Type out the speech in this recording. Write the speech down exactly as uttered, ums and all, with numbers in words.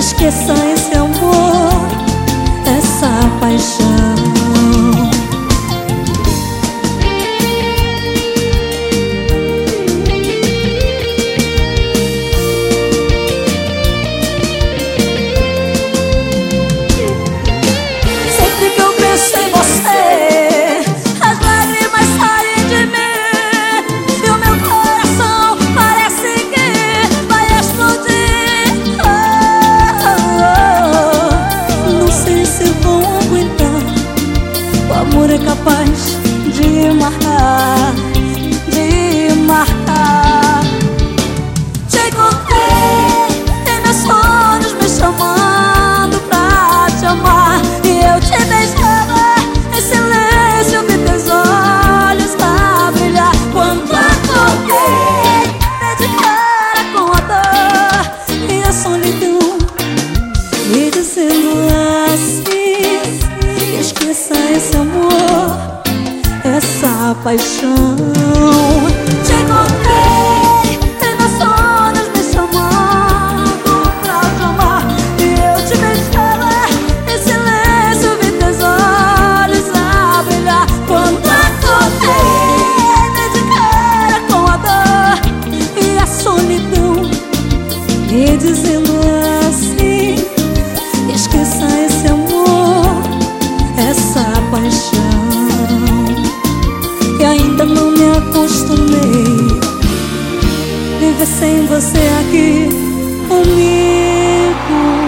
Esqueça esse amor, essa paixão. Sempre que eu penso em você, as lágrimas saem de mim, e o meu coração parece que vai explodir. Oh, não sei se vou aguentar. O amor é capaz de marcar, de marcar. Te encontrei em meus sonhos, me chamando pra te amar, e eu te beijava em silêncio, vi teus olhos a brilhar. Quando acordei, dei de cara com a dor e a solidão, me dizendo assim: esqueça esse amor, essa paixão. Te encontrei em meus sonhos, me chamando pra te amar, e eu te beijava em silêncio, vi teus olhos a brilhar. Quando acordei, dei de cara com a dor e a solidão, me dizendo assim: esqueça esse amor, essa paixão. E ainda não me acostumei viver sem você aqui comigo.